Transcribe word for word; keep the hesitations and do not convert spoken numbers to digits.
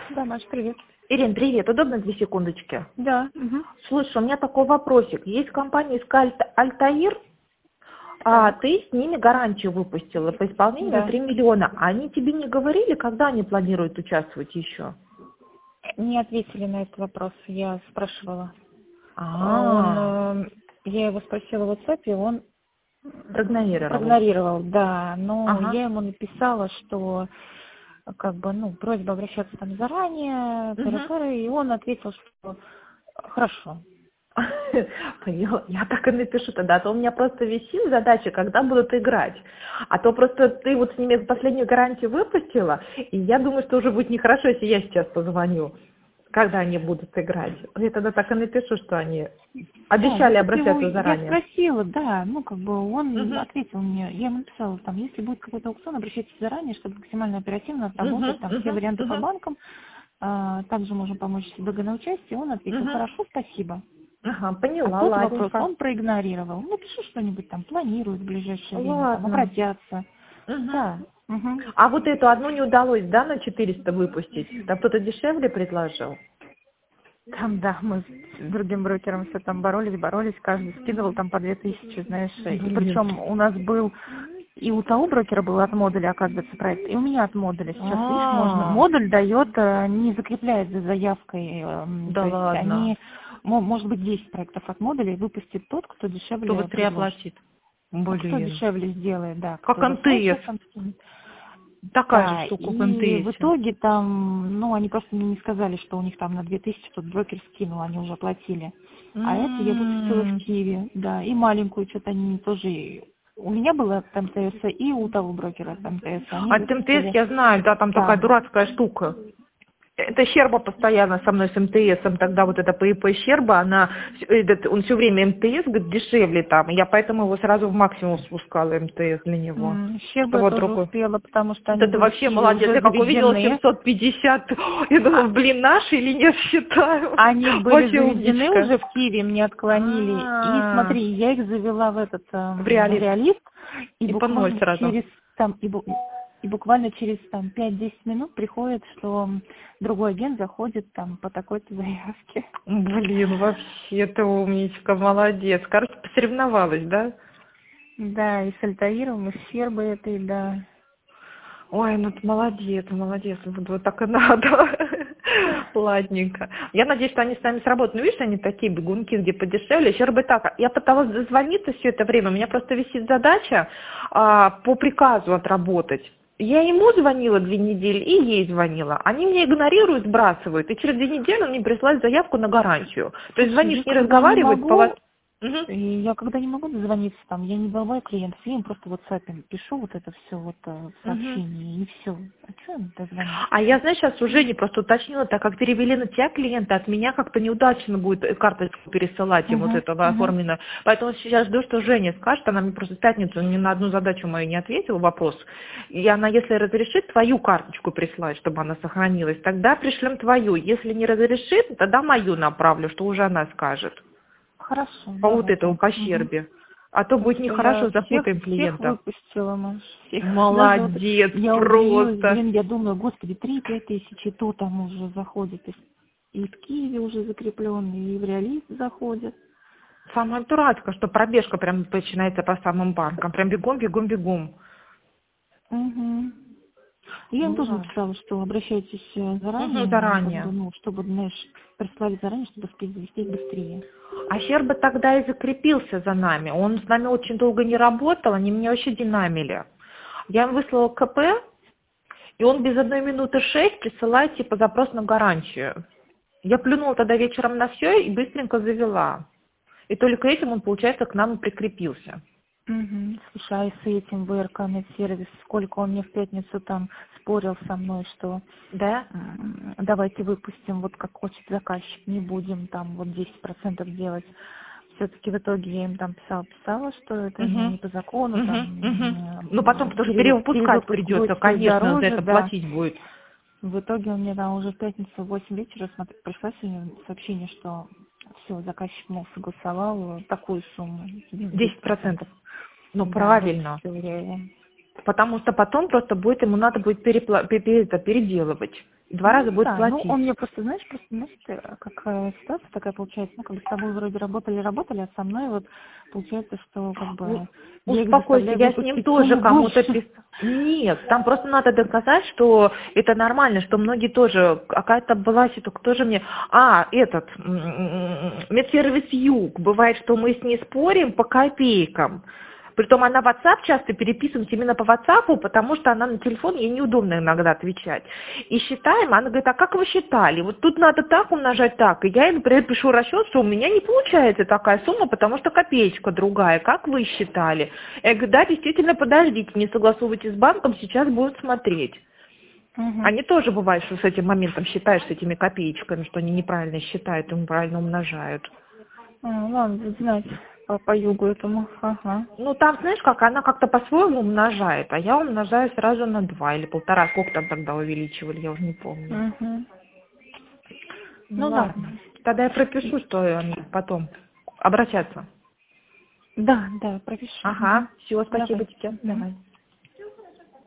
Да, Маш, привет. Ирин, привет. Удобно две секундочки? Да. Угу. Слушай, у меня такой вопросик. Есть компания Скальт Альтаир, а Так. ты с ними гарантию выпустила по исполнению на Да. три миллиона. Они тебе не говорили, когда они планируют участвовать еще? Не ответили на этот вопрос, я спрашивала. А Он, А, э, я его спросила в WhatsApp, и он проигнорировал. проигнорировал, да. Но Ага. я ему написала, что как бы, ну, просьба обращаться там заранее, Угу. тыры-пыры, и он ответил, что хорошо. Поняла. Я так и напишу тогда. А то у меня просто висит задача, когда будут играть. А то просто ты вот с ними последнюю гарантию выпустила, и я думаю, что уже будет нехорошо, если я сейчас позвоню, когда они будут играть. Я тогда так и напишу, что они Да, я обещали вот его, обращаться я заранее. спросила, да, ну, как бы он Угу. ответил мне, я ему написала, там, если будет какой-то аукцион, обращайтесь заранее, чтобы максимально оперативно Угу. отработать там все Угу. варианты по Угу. банкам, а, также можем помочь с БГ на участие, он ответил, Угу. хорошо, спасибо. А Ага, поняла, тот вопрос ладненько. он проигнорировал, напиши что-нибудь там, планирует в ближайшее время, там, Ладно. обратятся, Угу. да, угу. А вот эту одну не удалось, да, на четыреста выпустить? Там кто-то дешевле предложил? Там, да, мы с другим брокером все там боролись, боролись, каждый скидывал там по две тысячи, знаешь, и Блин. причем у нас был, и у того брокера был от модуля, оказывается, проект, и у меня от модуля. Сейчас, видишь, можно, А, модуль дает, э, не закрепляет за заявкой, эм, да то есть ладно. они, мо- может быть, десять проектов от модуля, и выпустит тот, кто Кто дешевле быстрее предложит. оплатит? Ну, кто Блин. дешевле сделает, да, Как кто досрочно МТС. там скинет. Такая же Да, штука в и в МТС. итоге там, ну, они просто мне не сказали, что у них там на две тысячи тут брокер скинул, они уже оплатили. А это я выпустила в М. Киеве, да, и маленькую что-то они тоже... У меня было от МТС, и у того брокера от МТС, они От МТС выпустили я знаю, да, там такая там. дурацкая штука. Это Щерба постоянно со мной с МТСом, тогда вот это по ИП Щерба, она, вс- этот, он все время МТС, говорит, дешевле там, и я поэтому его сразу в максимум спускала МТС для него. М, Щербу Это я вот тоже другой. успела, потому что Да они ты были в вообще Киеве молодец, уже я как увидела заведены. семьсот пятьдесят, я А, думала, блин, наши или нет, считаю. Они были Вообще заведены умничка. уже в Киеве, мне отклонили. И А, смотри, я их завела в этот в эм, реалист. реалист, и И по ноль буквально сразу. через там и, бу- и буквально через там пять-десять минут приходит, что м, другой агент заходит там по такой-то заявке. Блин, вообще ты умничка, молодец. Короче, посоревновалась, да? Да, и с Альтаиром, и с Сербой этой, да. Ой, ну ты молодец, молодец, вот, вот так и надо. Ладненько. Я надеюсь, что они с нами сработают. Ну, видишь, они такие бегунки, где подешевле. Еще бы так. Я пыталась дозвониться все это время. У меня просто висит задача а, по приказу отработать. Я ему звонила две недели и ей звонила. Они меня игнорируют, сбрасывают. И через две недели он мне присылает заявку на гарантию. То есть Слушай, звонишь, я не когда не разговаривает, по вас... могу, и я когда не могу дозвониться там, я не бываю клиентов, я им просто в WhatsApp пишу вот это все вот э, в Угу. сообщении, и все. А что им дозвониться? А я, знаешь, сейчас уже не просто уточнила, так как перевели на тебя клиента, от меня как-то неудачно будет э, карточку пересылать им вот Угу, этого угу. оформлено. Поэтому сейчас жду, что Женя скажет, она мне просто в пятницу ни на одну задачу мою не ответила, вопрос. И она, если разрешит, твою карточку прислать, чтобы она сохранилась, тогда пришлем твою. Если не разрешит, тогда мою направлю, что уже она скажет. Хорошо, По вот давай этому, так. по Угу. щербе. А то Так будет что я нехорошо, всех, запутаем всех клиента. выпустила, Маш, всех. Даже вот Молодец, я удивилась, просто. блин, я думаю, господи, три-пять тысяч, и то там уже заходит. И и в Киеве уже закрепленные, и в реалист заходят. Самое дурацкое, что пробежка прям начинается по самым банкам. Прям бегом, бегом, бегом. Угу. Я им Ну тоже ладно. написала, что обращайтесь э, Угу, заранее, как бы, заранее. ну, чтобы, знаешь, прислали заранее, чтобы успеть завести быстрее. А Щерба тогда и закрепился за нами. Он с нами очень долго не работал, они меня вообще динамили. Я им выслала КП, и он без одной минуты шесть присылает типа запрос на гарантию. Я плюнула тогда вечером на все и быстренько завела. И только этим он, получается, к нам и прикрепился. Угу. Слушай, а и с этим ВРК сервис, сколько он мне в пятницу там спорил со мной, что Да? м, давайте выпустим, вот как хочет заказчик, не будем там вот десять процентов делать. Все-таки в итоге я им там писала, писала, что это Угу. не по закону, Угу. Угу. Ну потом, там потому что перевы- перевыпускать перевыпуск будет придется, стоить конечно, за дороже, это да. платить будет. В итоге у меня там уже в пятницу в восемь вечера смотри, пришло сегодня сообщение, что все, заказчик, мол, согласовал такую сумму, Десять десять процентов. процентов. Ну Да, правильно. выпустил я его. Потому что потом просто будет, ему надо будет перепла- пе- пе- это, переделывать. Два раза будет Да, платить. ну он мне просто, знаешь, просто, знаешь, ты, какая ситуация такая получается, ну, как бы с тобой вроде работали, работали, а со мной вот получается, что как бы я их Успокойся, заставляю я с ним выпустить тоже сумму кому-то больше. писала. Нет, там просто надо доказать, что это нормально, что многие тоже, какая-то была ситуация, кто же мне, а, этот, медсервис Юг, бывает, что мы с ней спорим по копейкам. Притом она в WhatsApp часто переписывается именно по WhatsApp, потому что она на телефон, ей неудобно иногда отвечать. И считаем, она говорит, а как вы считали? Вот тут надо так умножать так. И я ей, например, пишу расчет, что у меня не получается такая сумма, потому что копеечка другая. Как вы считали? Я говорю, да, действительно, подождите, не согласовывайте с банком, сейчас будут смотреть. Угу. Они тоже бывают, что с этим моментом считаешь, с этими копеечками, что они неправильно считают и неправильно умножают. А, ладно, знать по, по югу этому, ага. Ну, там, знаешь, как она как-то по-своему умножает, а я умножаю сразу на два или полтора. Сколько там тогда увеличивали, я уже не помню. Угу. Ну, Ну да. ладно. Тогда я пропишу, что они потом обращаться. Да, да, пропиши. Ага. Угу. Все, спасибо Давай. тебе. Угу. Давай.